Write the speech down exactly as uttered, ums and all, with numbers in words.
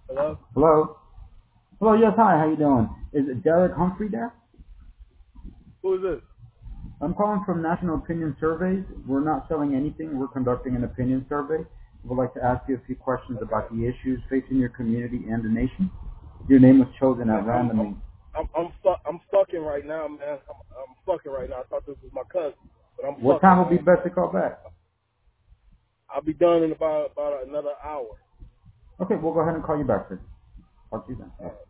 Hello? Hello? Hello, yes, hi, how you doing? Is it Derek Humphrey there? Who is this? I'm calling from National Opinion Surveys. We're not selling anything. We're conducting an opinion survey. We'd like to ask you a few questions Okay. about the issues facing your community and the nation. Your name was chosen Man, at I'm I'm randomly. I'm I'm fuck I'm fucking right now, man. I'm I'm fucking right now. I thought this was my cousin, but I'm What fucking, time will be man. best to call back? I'll be done in about about another hour. Okay, we'll go ahead and call you back, sir. Talk to you then. Uh, Bye.